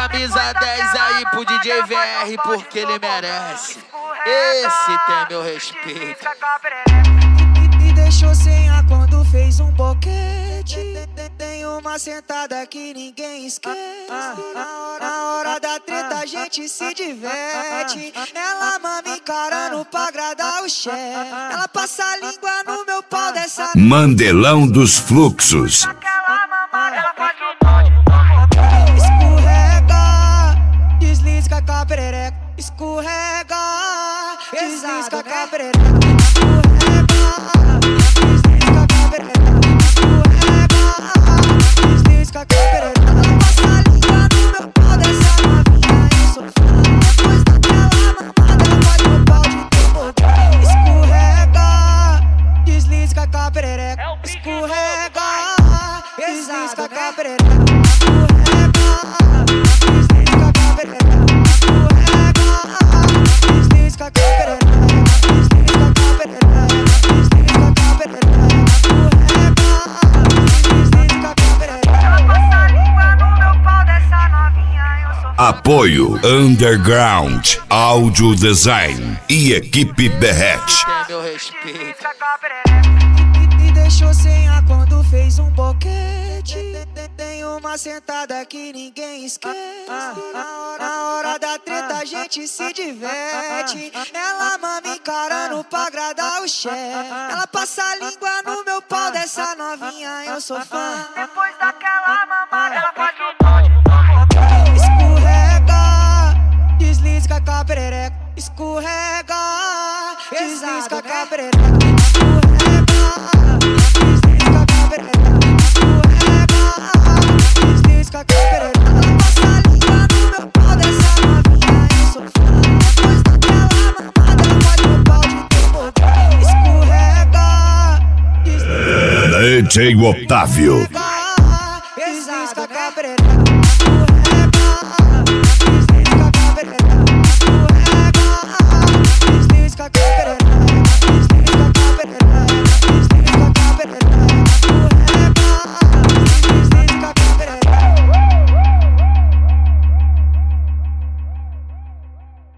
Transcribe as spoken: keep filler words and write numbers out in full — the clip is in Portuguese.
camisa dez aí pro D J V R porque ele merece. Esse tem meu respeito. Me deixou sem ar quando fez um boquete. Tem uma sentada que ninguém esquece. Na hora da treta a gente se diverte. Ela mama encarando pra agradar o chefe. Ela passa a língua no meu pau dessa. Mandelão dos Fluxos. Aquela mamada ela faz o bonde. Escorrega, desliza com a perereca. Escorrega, desliza com a perereca. Apoio Underground Audio Design e Equipe Berrete. Tem meu respeito. Me deixou sem ar quando fez um boquete. Tem uma sentada que ninguém esquece. Na hora da treta a gente se diverte. Ela mama encarando pra agradar o chefe. Ela passa a língua no meu pau dessa novinha, eu sou fã. Depois daquela mamada ela faz o bonde. Escorrega, desliza com a perereca. Escorrega, desliza com a perereca. D J Otávio.